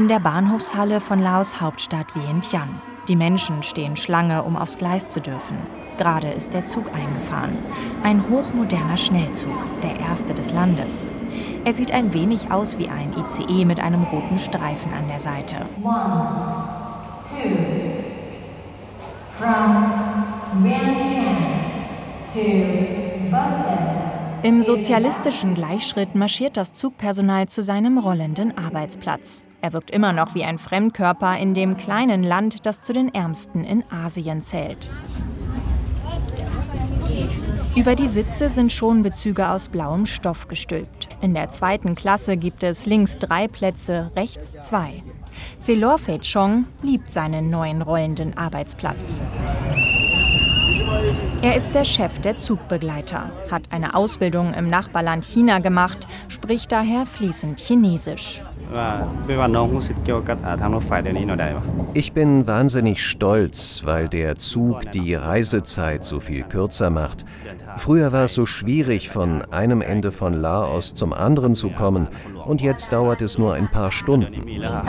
In der Bahnhofshalle von Laos Hauptstadt Vientiane. Die Menschen stehen Schlange, um aufs Gleis zu dürfen. Gerade ist der Zug eingefahren. Ein hochmoderner Schnellzug, der erste des Landes. Er sieht ein wenig aus wie ein ICE mit einem roten Streifen an der Seite. 1, 2, from Vientiane to Batam. Im sozialistischen Gleichschritt marschiert das Zugpersonal zu seinem rollenden Arbeitsplatz. Er wirkt immer noch wie ein Fremdkörper in dem kleinen Land, das zu den ärmsten in Asien zählt. Über die Sitze sind schon Bezüge aus blauem Stoff gestülpt. In der 2. Klasse gibt es links 3 Plätze, rechts 2. Selor Fei-chong liebt seinen neuen rollenden Arbeitsplatz. Er ist der Chef der Zugbegleiter, hat eine Ausbildung im Nachbarland China gemacht, spricht daher fließend Chinesisch. Ich bin wahnsinnig stolz, weil der Zug die Reisezeit so viel kürzer macht. Früher war es so schwierig, von einem Ende von Laos zum anderen zu kommen, und jetzt dauert es nur ein paar Stunden.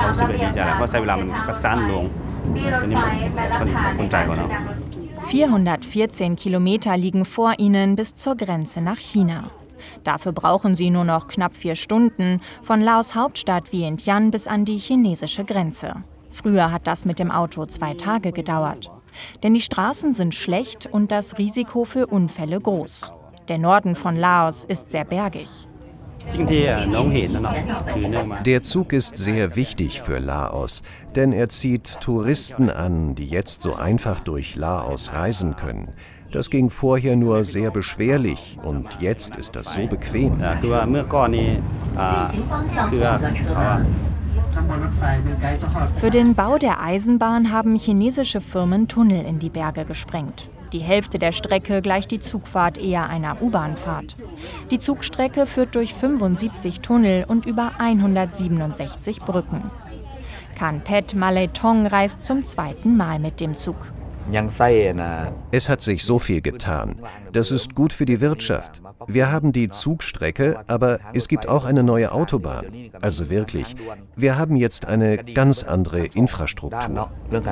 414 Kilometer liegen vor ihnen bis zur Grenze nach China. Dafür brauchen sie nur noch knapp 4 Stunden von Laos Hauptstadt Vientiane bis an die chinesische Grenze. Früher hat das mit dem Auto 2 Tage gedauert. Denn die Straßen sind schlecht und das Risiko für Unfälle groß. Der Norden von Laos ist sehr bergig. Der Zug ist sehr wichtig für Laos, denn er zieht Touristen an, die jetzt so einfach durch Laos reisen können. Das ging vorher nur sehr beschwerlich und jetzt ist das so bequem. Für den Bau der Eisenbahn haben chinesische Firmen Tunnel in die Berge gesprengt. Die Hälfte der Strecke gleicht die Zugfahrt eher einer U-Bahn-Fahrt. Die Zugstrecke führt durch 75 Tunnel und über 167 Brücken. Kanpet Maletong reist zum 2. Mal mit dem Zug. Es hat sich so viel getan. Das ist gut für die Wirtschaft. Wir haben die Zugstrecke, aber es gibt auch eine neue Autobahn. Also wirklich, wir haben jetzt eine ganz andere Infrastruktur.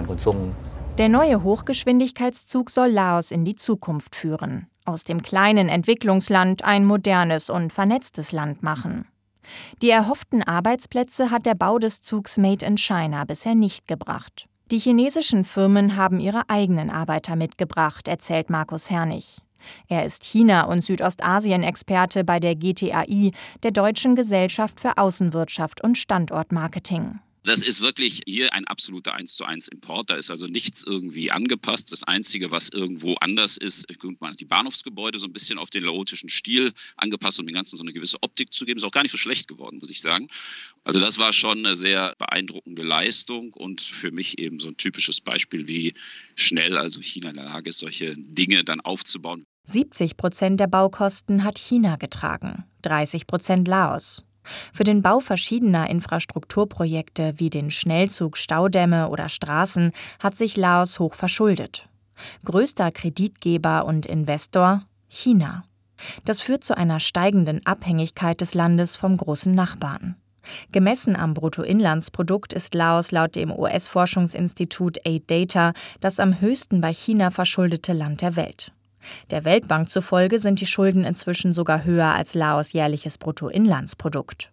Der neue Hochgeschwindigkeitszug soll Laos in die Zukunft führen. Aus dem kleinen Entwicklungsland ein modernes und vernetztes Land machen. Die erhofften Arbeitsplätze hat der Bau des Zugs Made in China bisher nicht gebracht. Die chinesischen Firmen haben ihre eigenen Arbeiter mitgebracht, erzählt Markus Herrnig. Er ist China- und Südostasien-Experte bei der GTAI, der Deutschen Gesellschaft für Außenwirtschaft und Standortmarketing. Das ist wirklich hier ein absoluter 1:1 Import. Da ist also nichts irgendwie angepasst. Das Einzige, was irgendwo anders ist, man hat die Bahnhofsgebäude so ein bisschen auf den laotischen Stil angepasst, um dem Ganzen so eine gewisse Optik zu geben. Ist auch gar nicht so schlecht geworden, muss ich sagen. Also das war schon eine sehr beeindruckende Leistung und für mich eben so ein typisches Beispiel, wie schnell also China in der Lage ist, solche Dinge dann aufzubauen. 70% der Baukosten hat China getragen, 30% Laos. Für den Bau verschiedener Infrastrukturprojekte wie den Schnellzug, Staudämme oder Straßen hat sich Laos hoch verschuldet. Größter Kreditgeber und Investor China. Das führt zu einer steigenden Abhängigkeit des Landes vom großen Nachbarn. Gemessen am Bruttoinlandsprodukt ist Laos laut dem US-Forschungsinstitut AID-Data das am höchsten bei China verschuldete Land der Welt. Der Weltbank zufolge sind die Schulden inzwischen sogar höher als Laos' jährliches Bruttoinlandsprodukt.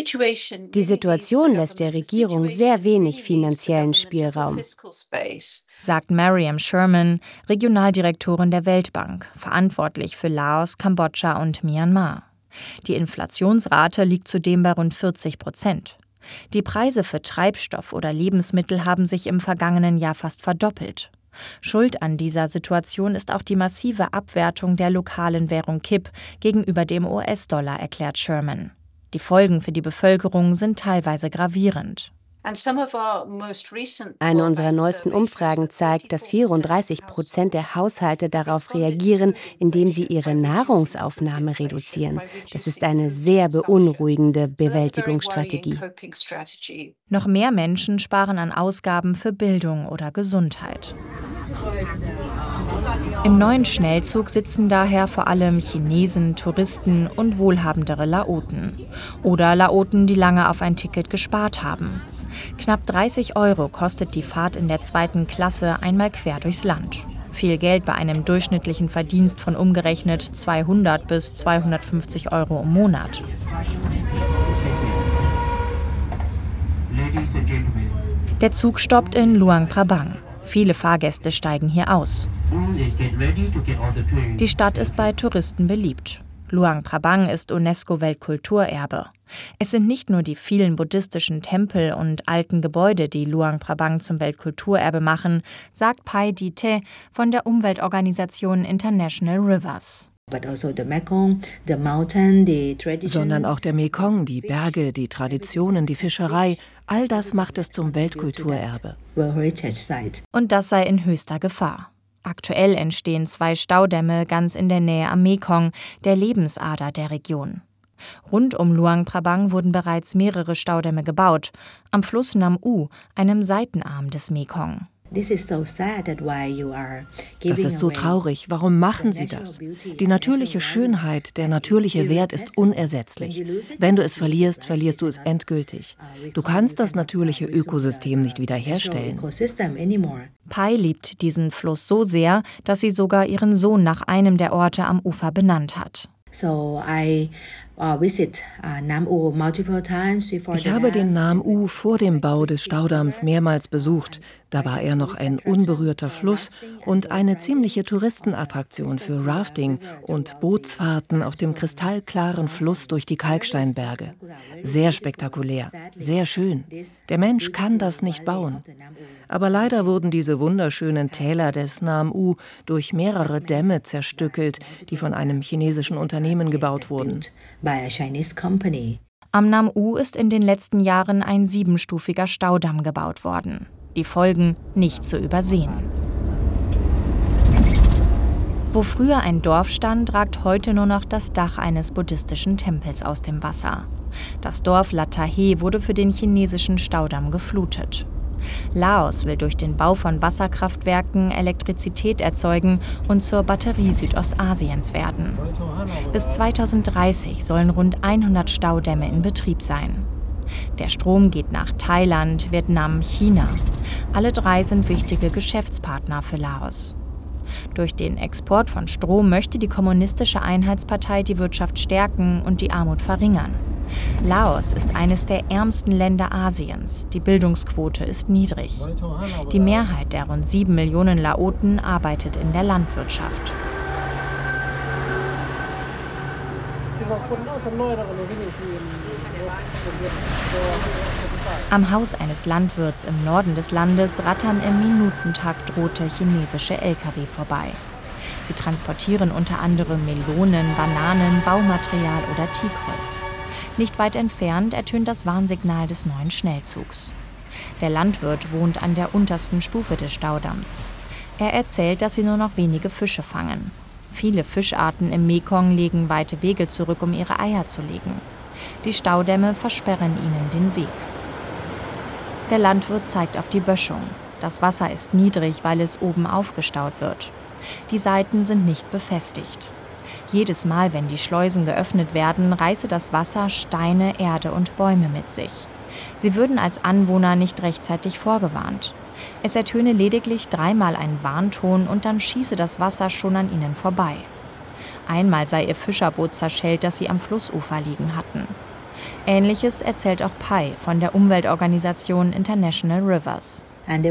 Die Situation lässt der Regierung sehr wenig finanziellen Spielraum, sagt Mariam Sherman, Regionaldirektorin der Weltbank, verantwortlich für Laos, Kambodscha und Myanmar. Die Inflationsrate liegt zudem bei rund 40%. Die Preise für Treibstoff oder Lebensmittel haben sich im vergangenen Jahr fast verdoppelt. Schuld an dieser Situation ist auch die massive Abwertung der lokalen Währung Kip gegenüber dem US-Dollar, erklärt Sherman. Die Folgen für die Bevölkerung sind teilweise gravierend. Eine unserer neuesten Umfragen zeigt, dass 34% der Haushalte darauf reagieren, indem sie ihre Nahrungsaufnahme reduzieren. Das ist eine sehr beunruhigende Bewältigungsstrategie. Noch mehr Menschen sparen an Ausgaben für Bildung oder Gesundheit. Im neuen Schnellzug sitzen daher vor allem Chinesen, Touristen und wohlhabendere Laoten. Oder Laoten, die lange auf ein Ticket gespart haben. Knapp 30 € kostet die Fahrt in der 2. Klasse einmal quer durchs Land. Viel Geld bei einem durchschnittlichen Verdienst von umgerechnet 200 bis 250 € im Monat. Der Zug stoppt in Luang Prabang. Viele Fahrgäste steigen hier aus. Die Stadt ist bei Touristen beliebt. Luang Prabang ist UNESCO-Weltkulturerbe. Es sind nicht nur die vielen buddhistischen Tempel und alten Gebäude, die Luang Prabang zum Weltkulturerbe machen, sagt Pai Di-te von der Umweltorganisation International Rivers. Sondern auch der Mekong, die Berge, die Traditionen, die Fischerei, all das macht es zum Weltkulturerbe. Und das sei in höchster Gefahr. Aktuell entstehen 2 Staudämme ganz in der Nähe am Mekong, der Lebensader der Region. Rund um Luang Prabang wurden bereits mehrere Staudämme gebaut, am Fluss Nam U, einem Seitenarm des Mekong. Das ist so traurig. Warum machen Sie das? Die natürliche Schönheit, der natürliche Wert ist unersetzlich. Wenn du es verlierst, verlierst du es endgültig. Du kannst das natürliche Ökosystem nicht wiederherstellen. Pai liebt diesen Fluss so sehr, dass sie sogar ihren Sohn nach einem der Orte am Ufer benannt hat. Ich habe den Nam U vor dem Bau des Staudamms mehrmals besucht. Da war er noch ein unberührter Fluss und eine ziemliche Touristenattraktion für Rafting und Bootsfahrten auf dem kristallklaren Fluss durch die Kalksteinberge. Sehr spektakulär, sehr schön. Der Mensch kann das nicht bauen. Aber leider wurden diese wunderschönen Täler des Nam U durch mehrere Dämme zerstückelt, die von einem chinesischen Unternehmen gebaut wurden. Am Nam U ist in den letzten Jahren ein 7-stufiger Staudamm gebaut worden. Die Folgen nicht zu übersehen. Wo früher ein Dorf stand, ragt heute nur noch das Dach eines buddhistischen Tempels aus dem Wasser. Das Dorf Lathahe wurde für den chinesischen Staudamm geflutet. Laos will durch den Bau von Wasserkraftwerken Elektrizität erzeugen und zur Batterie Südostasiens werden. Bis 2030 sollen rund 100 Staudämme in Betrieb sein. Der Strom geht nach Thailand, Vietnam, China. Alle 3 sind wichtige Geschäftspartner für Laos. Durch den Export von Strom möchte die Kommunistische Einheitspartei die Wirtschaft stärken und die Armut verringern. Laos ist eines der ärmsten Länder Asiens. Die Bildungsquote ist niedrig. Die Mehrheit der rund 7 Millionen Laoten arbeitet in der Landwirtschaft. Am Haus eines Landwirts im Norden des Landes rattern im Minutentakt rote chinesische Lkw vorbei. Sie transportieren unter anderem Melonen, Bananen, Baumaterial oder Teakholz. Nicht weit entfernt ertönt das Warnsignal des neuen Schnellzugs. Der Landwirt wohnt an der untersten Stufe des Staudamms. Er erzählt, dass sie nur noch wenige Fische fangen. Viele Fischarten im Mekong legen weite Wege zurück, um ihre Eier zu legen. Die Staudämme versperren ihnen den Weg. Der Landwirt zeigt auf die Böschung. Das Wasser ist niedrig, weil es oben aufgestaut wird. Die Seiten sind nicht befestigt. Jedes Mal, wenn die Schleusen geöffnet werden, reiße das Wasser Steine, Erde und Bäume mit sich. Sie würden als Anwohner nicht rechtzeitig vorgewarnt. Es ertöne lediglich 3-mal ein Warnton und dann schieße das Wasser schon an ihnen vorbei. Einmal sei ihr Fischerboot zerschellt, das sie am Flussufer liegen hatten. Ähnliches erzählt auch Pai von der Umweltorganisation International Rivers. Ein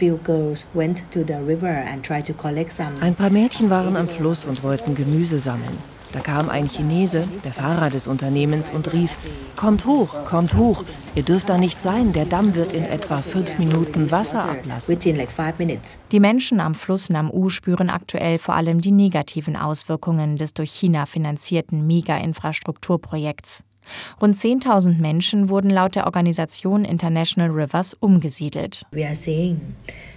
paar Mädchen waren am Fluss und wollten Gemüse sammeln. Da kam ein Chinese, der Fahrer des Unternehmens, und rief: Kommt hoch, ihr dürft da nicht sein, der Damm wird in etwa 5 Minuten Wasser ablassen. Die Menschen am Fluss Nam U spüren aktuell vor allem die negativen Auswirkungen des durch China finanzierten Mega-Infrastrukturprojekts. Rund 10.000 Menschen wurden laut der Organisation International Rivers umgesiedelt. Wir sehen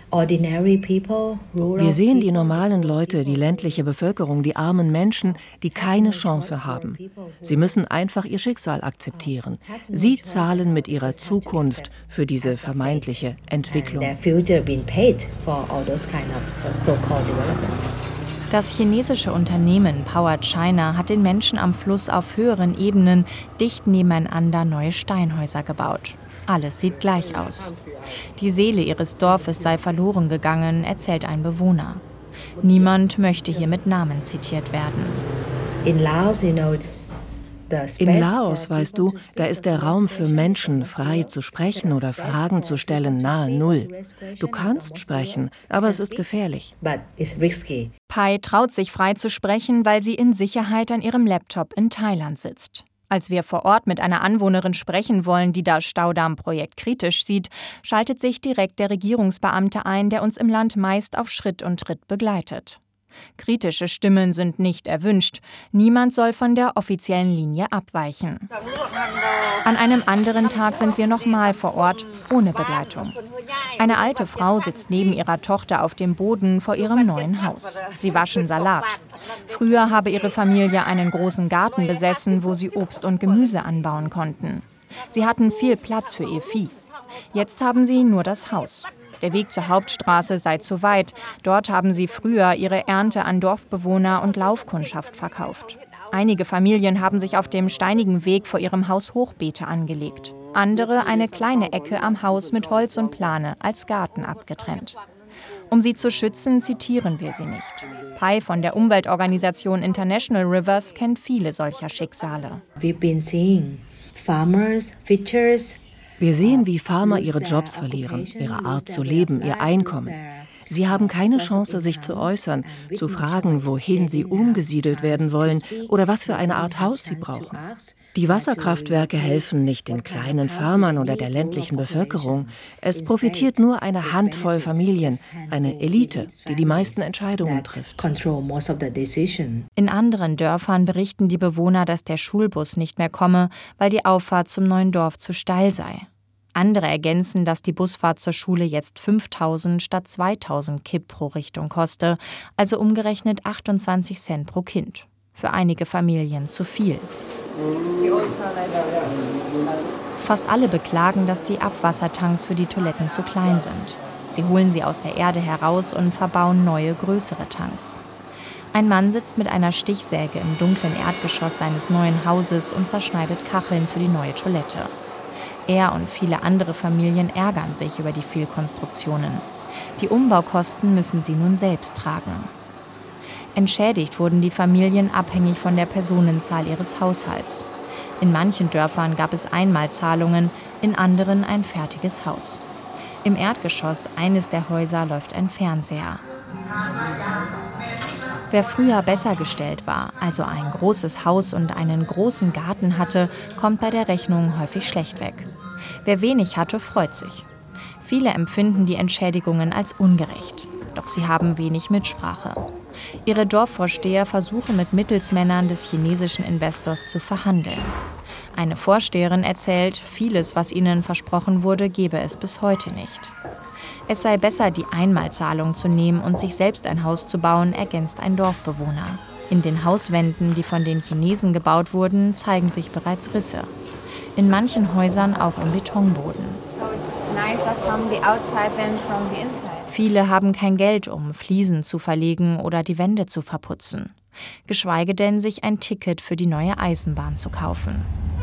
die normalen Leute, die ländliche Bevölkerung, die armen Menschen, die keine Chance haben. Sie müssen einfach ihr Schicksal akzeptieren. Sie zahlen mit ihrer Zukunft für diese vermeintliche Entwicklung. Das chinesische Unternehmen Power China hat den Menschen am Fluss auf höheren Ebenen dicht nebeneinander neue Steinhäuser gebaut. Alles sieht gleich aus. Die Seele ihres Dorfes sei verloren gegangen, erzählt ein Bewohner. Niemand möchte hier mit Namen zitiert werden. In Laos, weißt du, da ist der Raum für Menschen, frei zu sprechen oder Fragen zu stellen, nahe Null. Du kannst sprechen, aber es ist gefährlich. Pai traut sich frei zu sprechen, weil sie in Sicherheit an ihrem Laptop in Thailand sitzt. Als wir vor Ort mit einer Anwohnerin sprechen wollen, die das Staudamm-Projekt kritisch sieht, schaltet sich direkt der Regierungsbeamte ein, der uns im Land meist auf Schritt und Tritt begleitet. Kritische Stimmen sind nicht erwünscht. Niemand soll von der offiziellen Linie abweichen. An einem anderen Tag sind wir nochmal vor Ort, ohne Begleitung. Eine alte Frau sitzt neben ihrer Tochter auf dem Boden vor ihrem neuen Haus. Sie waschen Salat. Früher habe ihre Familie einen großen Garten besessen, wo sie Obst und Gemüse anbauen konnten. Sie hatten viel Platz für ihr Vieh. Jetzt haben sie nur das Haus. Der Weg zur Hauptstraße sei zu weit. Dort haben sie früher ihre Ernte an Dorfbewohner und Laufkundschaft verkauft. Einige Familien haben sich auf dem steinigen Weg vor ihrem Haus Hochbeete angelegt. Andere eine kleine Ecke am Haus mit Holz und Plane als Garten abgetrennt. Um sie zu schützen, zitieren wir sie nicht. Pai von der Umweltorganisation International Rivers kennt viele solcher Schicksale. Wir sehen, wie Farmer ihre Jobs verlieren, ihre Art zu leben, ihr Einkommen. Sie haben keine Chance, sich zu äußern, zu fragen, wohin sie umgesiedelt werden wollen oder was für eine Art Haus sie brauchen. Die Wasserkraftwerke helfen nicht den kleinen Farmern oder der ländlichen Bevölkerung. Es profitiert nur eine Handvoll Familien, eine Elite, die die meisten Entscheidungen trifft. In anderen Dörfern berichten die Bewohner, dass der Schulbus nicht mehr komme, weil die Auffahrt zum neuen Dorf zu steil sei. Andere ergänzen, dass die Busfahrt zur Schule jetzt 5.000 statt 2.000 Kip pro Richtung koste, also umgerechnet 28 Cent pro Kind. Für einige Familien zu viel. Fast alle beklagen, dass die Abwassertanks für die Toiletten zu klein sind. Sie holen sie aus der Erde heraus und verbauen neue, größere Tanks. Ein Mann sitzt mit einer Stichsäge im dunklen Erdgeschoss seines neuen Hauses und zerschneidet Kacheln für die neue Toilette. Er und viele andere Familien ärgern sich über die Fehlkonstruktionen. Die Umbaukosten müssen sie nun selbst tragen. Entschädigt wurden die Familien abhängig von der Personenzahl ihres Haushalts. In manchen Dörfern gab es Einmalzahlungen, in anderen ein fertiges Haus. Im Erdgeschoss eines der Häuser läuft ein Fernseher. Wer früher besser gestellt war, also ein großes Haus und einen großen Garten hatte, kommt bei der Rechnung häufig schlecht weg. Wer wenig hatte, freut sich. Viele empfinden die Entschädigungen als ungerecht. Doch sie haben wenig Mitsprache. Ihre Dorfvorsteher versuchen mit Mittelsmännern des chinesischen Investors zu verhandeln. Eine Vorsteherin erzählt, vieles, was ihnen versprochen wurde, gebe es bis heute nicht. Es sei besser, die Einmalzahlung zu nehmen und sich selbst ein Haus zu bauen, ergänzt ein Dorfbewohner. In den Hauswänden, die von den Chinesen gebaut wurden, zeigen sich bereits Risse. In manchen Häusern auch im Betonboden. Viele haben kein Geld, um Fliesen zu verlegen oder die Wände zu verputzen. Geschweige denn, sich ein Ticket für die neue Eisenbahn zu kaufen.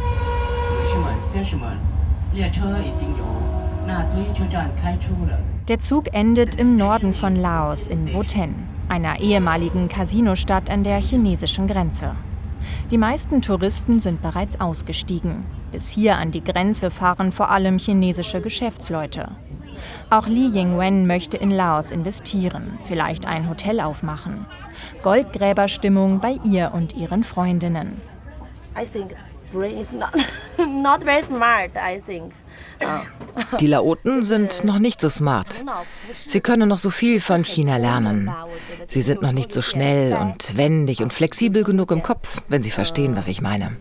Der Zug endet im Norden von Laos in Boten, einer ehemaligen Casinostadt an der chinesischen Grenze. Die meisten Touristen sind bereits ausgestiegen. Bis hier an die Grenze fahren vor allem chinesische Geschäftsleute. Auch Li Yingwen möchte in Laos investieren, vielleicht ein Hotel aufmachen. Goldgräberstimmung bei ihr und ihren Freundinnen. Die Laoten sind noch nicht so smart. Sie können noch so viel von China lernen. Sie sind noch nicht so schnell und wendig und flexibel genug im Kopf, wenn sie verstehen, was ich meine.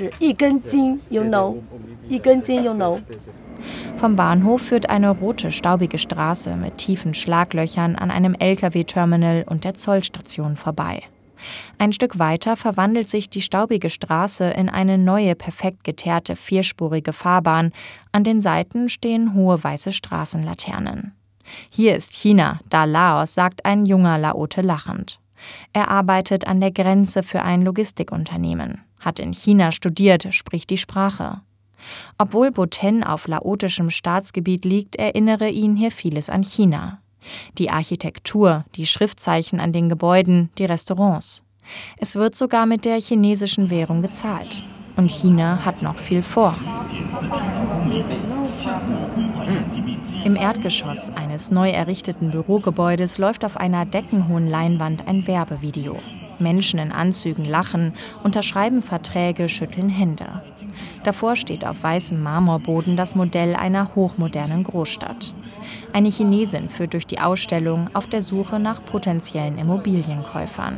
Vom Bahnhof führt eine rote, staubige Straße mit tiefen Schlaglöchern an einem Lkw-Terminal und der Zollstation vorbei. Ein Stück weiter verwandelt sich die staubige Straße in eine neue, perfekt geteerte, vierspurige Fahrbahn. An den Seiten stehen hohe weiße Straßenlaternen. Hier ist China, da Laos, sagt ein junger Laote lachend. Er arbeitet an der Grenze für ein Logistikunternehmen, hat in China studiert, spricht die Sprache. Obwohl Boten auf laotischem Staatsgebiet liegt, erinnere ihn hier vieles an China. Die Architektur, die Schriftzeichen an den Gebäuden, die Restaurants. Es wird sogar mit der chinesischen Währung gezahlt. Und China hat noch viel vor. Im Erdgeschoss eines neu errichteten Bürogebäudes läuft auf einer deckenhohen Leinwand ein Werbevideo. Menschen in Anzügen lachen, unterschreiben Verträge, schütteln Hände. Davor steht auf weißem Marmorboden das Modell einer hochmodernen Großstadt. Eine Chinesin führt durch die Ausstellung auf der Suche nach potenziellen Immobilienkäufern.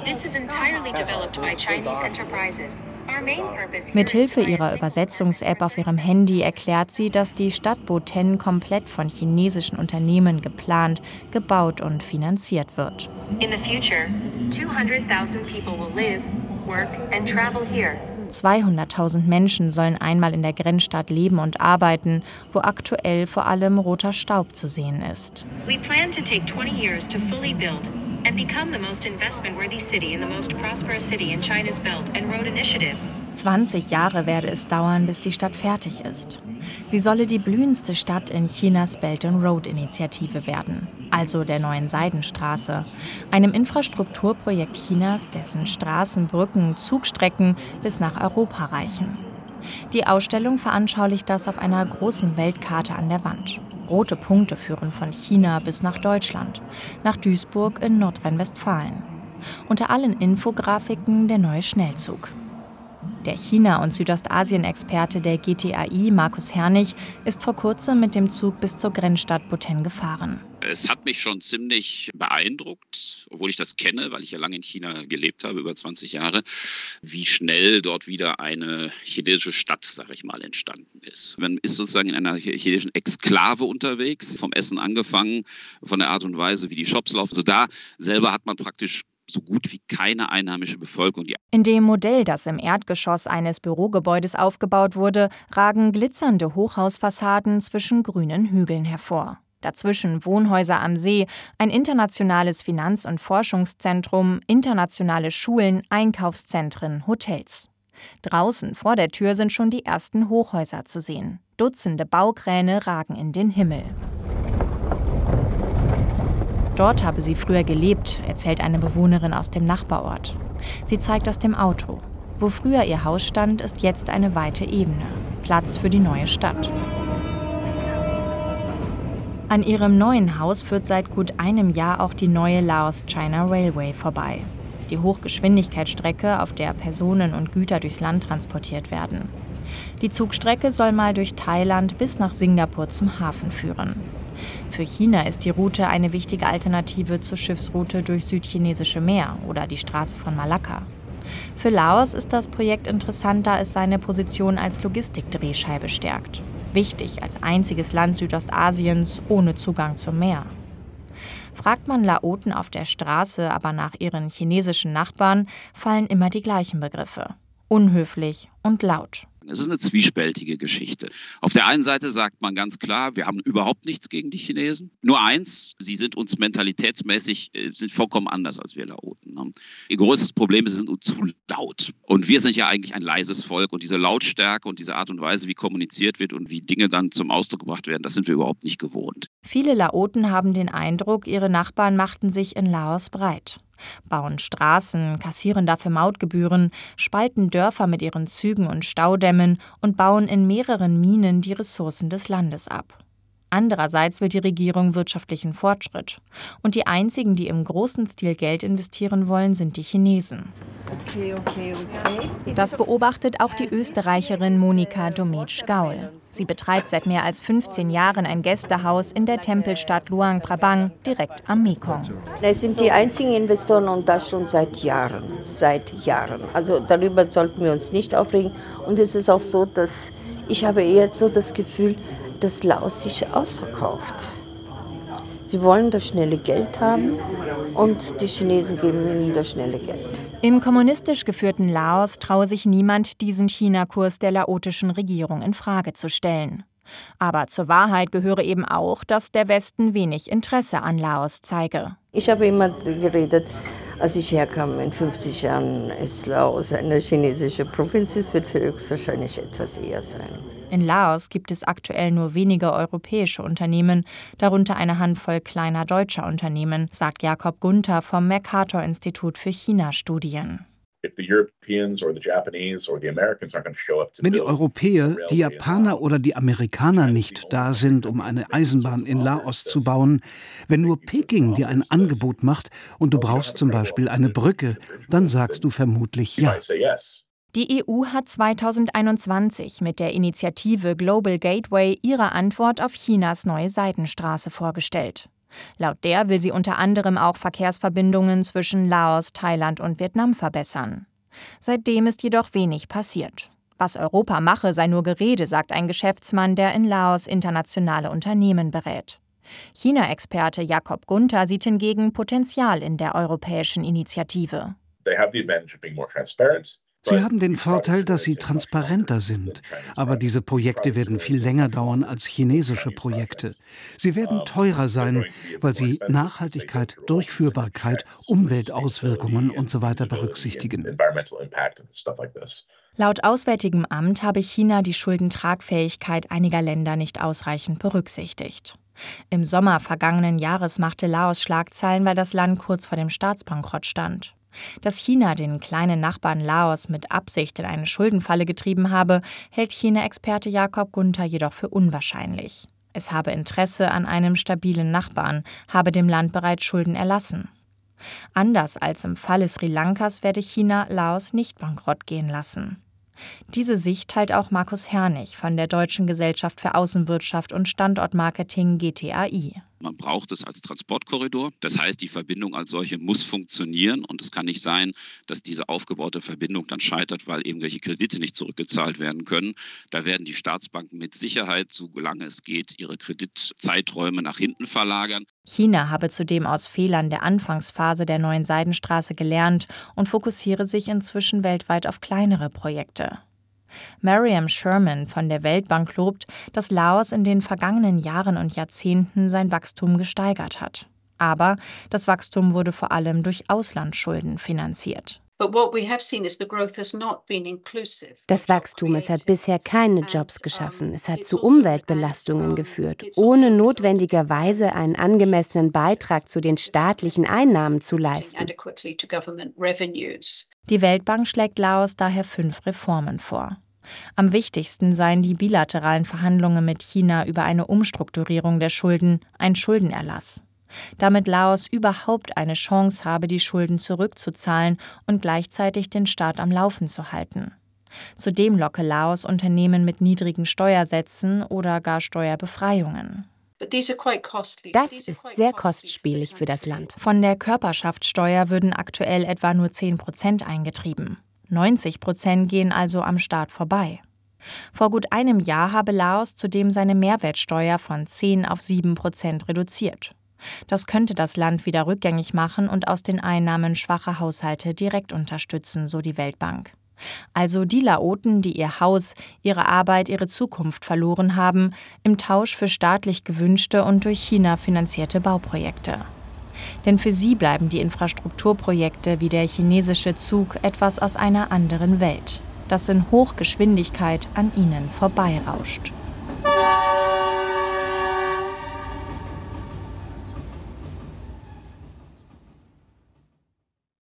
Mithilfe ihrer Übersetzungs-App auf ihrem Handy erklärt sie, dass die Stadt Boten komplett von chinesischen Unternehmen geplant, gebaut und finanziert wird. In the future, 200,000 people will live, work and travel here. 200.000 Menschen sollen einmal in der Grenzstadt leben und arbeiten, wo aktuell vor allem roter Staub zu sehen ist. We plan to take 20 years to fully build and become the most investment-worthy city in the most prosperous city in China's Belt and Road Initiative. 20 Jahre werde es dauern, bis die Stadt fertig ist. Sie solle die blühendste Stadt in Chinas Belt and Road Initiative werden, also der neuen Seidenstraße, einem Infrastrukturprojekt Chinas, dessen Straßen, Brücken, Zugstrecken bis nach Europa reichen. Die Ausstellung veranschaulicht das auf einer großen Weltkarte an der Wand. Rote Punkte führen von China bis nach Deutschland, nach Duisburg in Nordrhein-Westfalen. Unter allen Infografiken der neue Schnellzug. Der China- und Südostasien-Experte der GTAI, Markus Hernig, ist vor kurzem mit dem Zug bis zur Grenzstadt Boten gefahren. Es hat mich schon ziemlich beeindruckt, obwohl ich das kenne, weil ich ja lange in China gelebt habe, über 20 Jahre, wie schnell dort wieder eine chinesische Stadt, sag ich mal, entstanden ist. Man ist sozusagen in einer chinesischen Exklave unterwegs, vom Essen angefangen, von der Art und Weise, wie die Shops laufen. Also da selber hat man praktisch so gut wie keine einheimische Bevölkerung. In dem Modell, das im Erdgeschoss eines Bürogebäudes aufgebaut wurde, ragen glitzernde Hochhausfassaden zwischen grünen Hügeln hervor. Dazwischen Wohnhäuser am See, ein internationales Finanz- und Forschungszentrum, internationale Schulen, Einkaufszentren, Hotels. Draußen vor der Tür sind schon die ersten Hochhäuser zu sehen. Dutzende Baukräne ragen in den Himmel. Dort habe sie früher gelebt, erzählt eine Bewohnerin aus dem Nachbarort. Sie zeigt aus dem Auto. Wo früher ihr Haus stand, ist jetzt eine weite Ebene. Platz für die neue Stadt. An ihrem neuen Haus führt seit gut einem Jahr auch die neue Laos-China Railway vorbei. Die Hochgeschwindigkeitsstrecke, auf der Personen und Güter durchs Land transportiert werden. Die Zugstrecke soll mal durch Thailand bis nach Singapur zum Hafen führen. Für China ist die Route eine wichtige Alternative zur Schiffsroute durch Südchinesische Meer oder die Straße von Malakka. Für Laos ist das Projekt interessant, da es seine Position als Logistikdrehscheibe stärkt. Wichtig als einziges Land Südostasiens ohne Zugang zum Meer. Fragt man Laoten auf der Straße aber nach ihren chinesischen Nachbarn, fallen immer die gleichen Begriffe. Unhöflich und laut. Es ist eine zwiespältige Geschichte. Auf der einen Seite sagt man ganz klar, wir haben überhaupt nichts gegen die Chinesen. Nur eins, sie sind uns mentalitätsmäßig sind vollkommen anders als wir Laoten. Ihr größtes Problem ist, sie sind uns zu laut. Und wir sind ja eigentlich ein leises Volk. Und diese Lautstärke und diese Art und Weise, wie kommuniziert wird und wie Dinge dann zum Ausdruck gebracht werden, das sind wir überhaupt nicht gewohnt. Viele Laoten haben den Eindruck, ihre Nachbarn machten sich in Laos breit. Bauen Straßen, kassieren dafür Mautgebühren, spalten Dörfer mit ihren Zügen und Staudämmen und bauen in mehreren Minen die Ressourcen des Landes ab. Andererseits will die Regierung wirtschaftlichen Fortschritt. Und die einzigen, die im großen Stil Geld investieren wollen, sind die Chinesen. Okay. Das beobachtet auch die Österreicherin Monika Dometsch-Gaul. Sie betreibt seit mehr als 15 Jahren ein Gästehaus in der Tempelstadt Luang Prabang, direkt am Mekong. Es sind die einzigen Investoren und das schon seit Jahren. Also darüber sollten wir uns nicht aufregen. Und es ist auch so, dass ich habe eher so das Gefühl, dass Laos sich ausverkauft. Sie wollen das schnelle Geld haben und die Chinesen geben ihnen das schnelle Geld. Im kommunistisch geführten Laos traue sich niemand, diesen China-Kurs der laotischen Regierung in Frage zu stellen. Aber zur Wahrheit gehöre eben auch, dass der Westen wenig Interesse an Laos zeige. Ich habe immer geredet, als ich herkam, in 50 Jahren ist Laos eine chinesische Provinz, es wird höchstwahrscheinlich etwas eher sein. In Laos gibt es aktuell nur wenige europäische Unternehmen, darunter eine Handvoll kleiner deutscher Unternehmen, sagt Jakob Gunther vom Mercator-Institut für China-Studien. Wenn die Europäer, die Japaner oder die Amerikaner nicht da sind, um eine Eisenbahn in Laos zu bauen, wenn nur Peking dir ein Angebot macht und du brauchst zum Beispiel eine Brücke, dann sagst du vermutlich ja. Die EU hat 2021 mit der Initiative Global Gateway ihre Antwort auf Chinas neue Seidenstraße vorgestellt. Laut der will sie unter anderem auch Verkehrsverbindungen zwischen Laos, Thailand und Vietnam verbessern. Seitdem ist jedoch wenig passiert. Was Europa mache, sei nur Gerede, sagt ein Geschäftsmann, der in Laos internationale Unternehmen berät. China-Experte Jakob Gunther sieht hingegen Potenzial in der europäischen Initiative. Sie haben den Vorteil, dass sie transparenter sind. Aber diese Projekte werden viel länger dauern als chinesische Projekte. Sie werden teurer sein, weil sie Nachhaltigkeit, Durchführbarkeit, Umweltauswirkungen usw. berücksichtigen. Laut Auswärtigem Amt habe China die Schuldentragfähigkeit einiger Länder nicht ausreichend berücksichtigt. Im Sommer vergangenen Jahres machte Laos Schlagzeilen, weil das Land kurz vor dem Staatsbankrott stand. Dass China den kleinen Nachbarn Laos mit Absicht in eine Schuldenfalle getrieben habe, hält China-Experte Jakob Gunther jedoch für unwahrscheinlich. Es habe Interesse an einem stabilen Nachbarn, habe dem Land bereits Schulden erlassen. Anders als im Falle Sri Lankas werde China Laos nicht bankrott gehen lassen. Diese Sicht teilt auch Markus Hernig von der Deutschen Gesellschaft für Außenwirtschaft und Standortmarketing GTAI. Man braucht es als Transportkorridor. Das heißt, die Verbindung als solche muss funktionieren. Und es kann nicht sein, dass diese aufgebaute Verbindung dann scheitert, weil irgendwelche Kredite nicht zurückgezahlt werden können. Da werden die Staatsbanken mit Sicherheit, solange es geht, ihre Kreditzeiträume nach hinten verlagern. China habe zudem aus Fehlern der Anfangsphase der neuen Seidenstraße gelernt und fokussiere sich inzwischen weltweit auf kleinere Projekte. Mariam Sherman von der Weltbank lobt, dass Laos in den vergangenen Jahren und Jahrzehnten sein Wachstum gesteigert hat. Aber das Wachstum wurde vor allem durch Auslandsschulden finanziert. Das Wachstum, es hat bisher keine Jobs geschaffen. Es hat zu Umweltbelastungen geführt, ohne notwendigerweise einen angemessenen Beitrag zu den staatlichen Einnahmen zu leisten. Die Weltbank schlägt Laos daher 5 Reformen vor. Am wichtigsten seien die bilateralen Verhandlungen mit China über eine Umstrukturierung der Schulden, ein Schuldenerlass. Damit Laos überhaupt eine Chance habe, die Schulden zurückzuzahlen und gleichzeitig den Staat am Laufen zu halten. Zudem locke Laos Unternehmen mit niedrigen Steuersätzen oder gar Steuerbefreiungen. Das ist sehr kostspielig für das Land. Von der Körperschaftssteuer würden aktuell etwa nur 10% eingetrieben. 90% gehen also am Staat vorbei. Vor gut einem Jahr habe Laos zudem seine Mehrwertsteuer von 10 auf 7% reduziert. Das könnte das Land wieder rückgängig machen und aus den Einnahmen schwache Haushalte direkt unterstützen, so die Weltbank. Also die Laoten, die ihr Haus, ihre Arbeit, ihre Zukunft verloren haben, im Tausch für staatlich gewünschte und durch China finanzierte Bauprojekte. Denn für sie bleiben die Infrastrukturprojekte wie der chinesische Zug etwas aus einer anderen Welt, das in Hochgeschwindigkeit an ihnen vorbeirauscht.